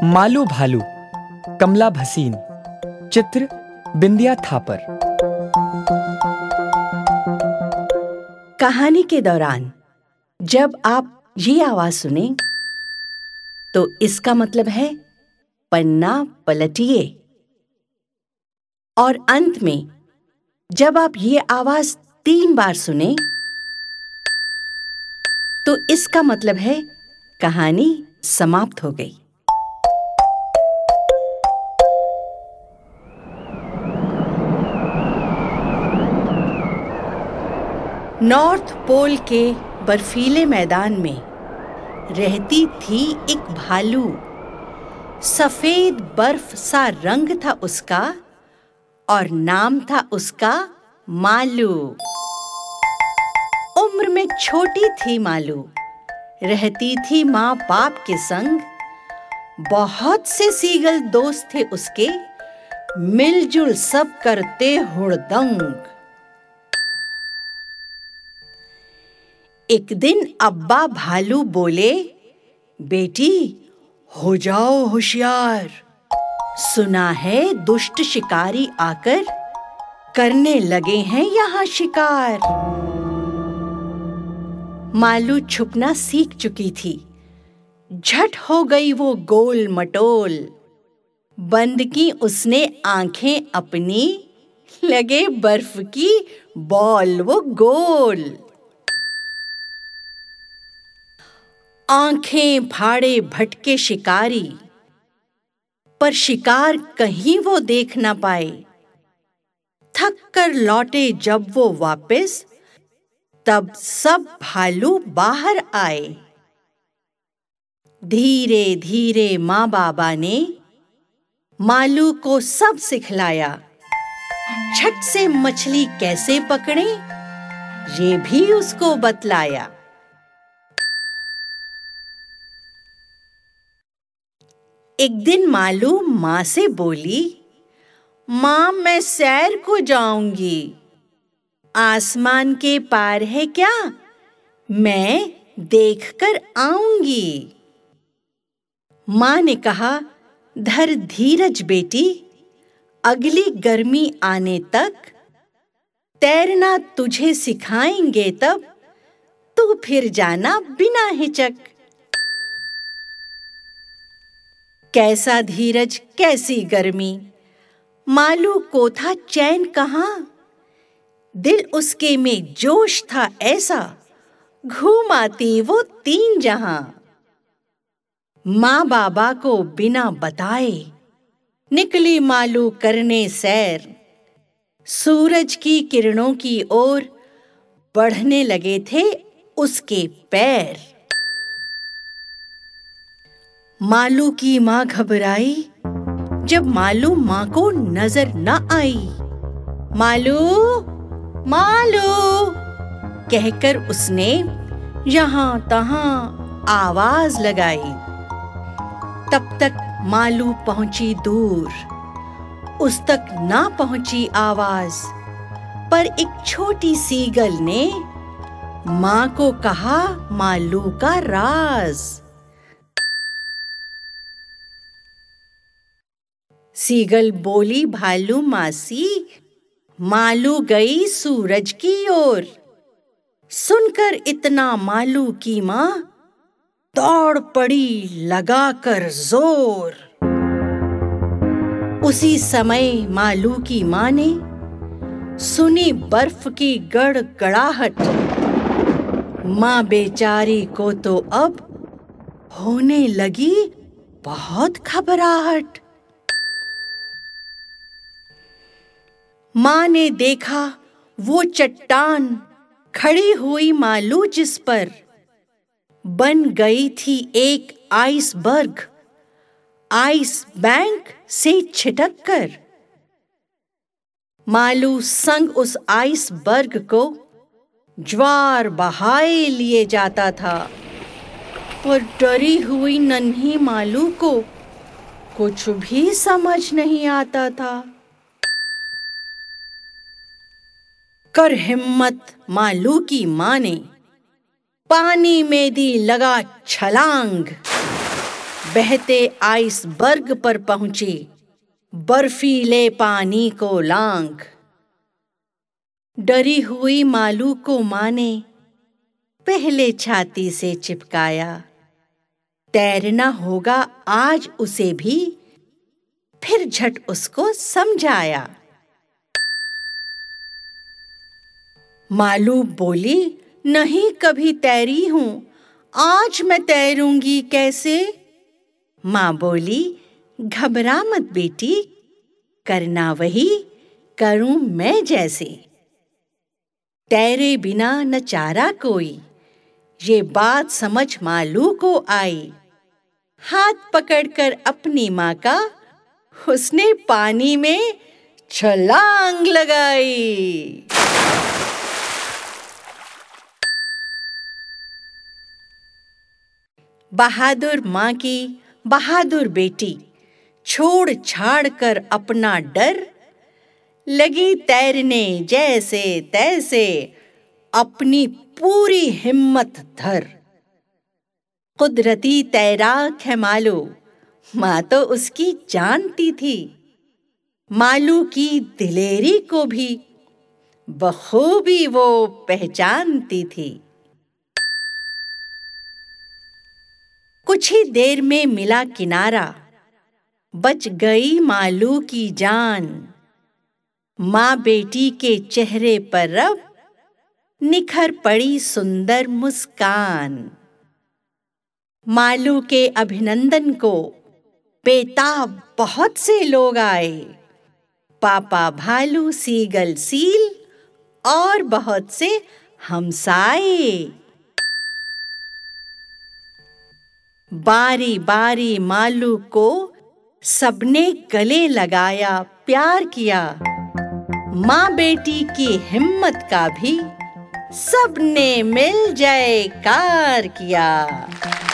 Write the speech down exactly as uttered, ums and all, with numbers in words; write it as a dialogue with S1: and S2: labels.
S1: मालू भालू, कमला भसीन। चित्र बिंदिया थापर।
S2: कहानी के दौरान जब आप ये आवाज सुने तो इसका मतलब है पन्ना पलटिए, और अंत में जब आप ये आवाज तीन बार सुने तो इसका मतलब है कहानी समाप्त हो गई। नॉर्थ पोल के बर्फीले मैदान में रहती थी एक भालू। सफेद बर्फ सा रंग था उसका और नाम था उसका मालू। उम्र में छोटी थी मालू, रहती थी माँ बाप के संग। बहुत से सीगल दोस्त थे उसके, मिलजुल सब करते हुड़दंग। एक दिन अब्बा भालू बोले, बेटी हो जाओ होशियार, सुना है दुष्ट शिकारी आकर करने लगे हैं यहाँ शिकार। मालू छुपना सीख चुकी थी, झट हो गई वो गोल मटोल। बंद की उसने आंखें अपनी, लगे बर्फ की बॉल वो गोल। आंखें फाड़े भटके शिकारी, पर शिकार कहीं वो देख ना पाए। थक कर लौटे जब वो वापस, तब सब भालू बाहर आए। धीरे धीरे माँ बाबा ने मालू को सब सिखलाया। झट से मछली कैसे पकड़े ये भी उसको बतलाया। एक दिन मालू माँ से बोली, माँ मैं सैर को जाऊंगी, आसमान के पार है क्या, मैं देख कर आऊंगी। माँ ने कहा, धर धीरज बेटी, अगली गर्मी आने तक तैरना तुझे सिखाएंगे, तब तू फिर जाना बिना हिचक। कैसा धीरज कैसी गर्मी, मालू को था चैन कहाँ। दिल उसके में जोश था ऐसा, घूमाती वो तीन जहां। माँ बाबा को बिना बताए निकली मालू करने सैर। सूरज की किरणों की ओर बढ़ने लगे थे उसके पैर। मालू की माँ घबराई जब मालू माँ को नजर न आई। मालू मालू कहकर उसने यहाँ तहाँ आवाज लगाई। तब तक मालू पहुंची दूर, उस तक ना पहुंची आवाज, पर एक छोटी सीगल ने माँ को कहा मालू का राज। सीगल बोली, भालू मासी, मालू गई सूरज की ओर। सुनकर इतना मालू की माँ दौड़ पड़ी लगाकर जोर। उसी समय मालू की माँ ने सुनी बर्फ की गड़गड़ाहट। माँ बेचारी को तो अब होने लगी बहुत घबराहट। माँ ने देखा वो चट्टान खड़ी हुई मालू जिस पर, बन गई थी एक आइसबर्ग, आइस बैंक से छिटक कर। मालू संग उस आइसबर्ग को ज्वार बहाए लिए जाता था, पर डरी हुई नन्ही मालू को कुछ भी समझ नहीं आता था। कर हिम्मत मालू की माँ ने पानी में दी लगा छलांग। बहते आइसबर्ग पर पहुंची, बर्फीले पानी को लांघ। डरी हुई मालू को माँ ने पहले छाती से चिपकाया। तैरना होगा आज उसे भी, फिर झट उसको समझाया। मालू बोली, नहीं कभी तैरी हूं, आज मैं तैरूंगी कैसे? माँ बोली, घबरा मत बेटी, करना वही करूं मैं जैसे। तैरे बिना न चारा कोई, ये बात समझ मालू को आई। हाथ पकड़कर अपनी माँ का उसने पानी में छलांग लगाई। बहादुर माँ की बहादुर बेटी छोड़ छाड़ कर अपना डर, लगी तैरने जैसे तैसे, अपनी पूरी हिम्मत धर। कुदरती तैराक है मालू, माँ तो उसकी जानती थी। मालू की दिलेरी को भी बखूबी वो पहचानती थी। कुछ ही देर में मिला किनारा, बच गई मालू की जान। माँ बेटी के चेहरे पर अब निखर पड़ी सुंदर मुस्कान। मालू के अभिनंदन को बेताब बहुत से लोग आए। पापा भालू, सीगल सील और बहुत से हमसाए। बारी बारी मालू को सबने गले लगाया, प्यार किया। माँ बेटी की हिम्मत का भी सबने मिल जयकार किया।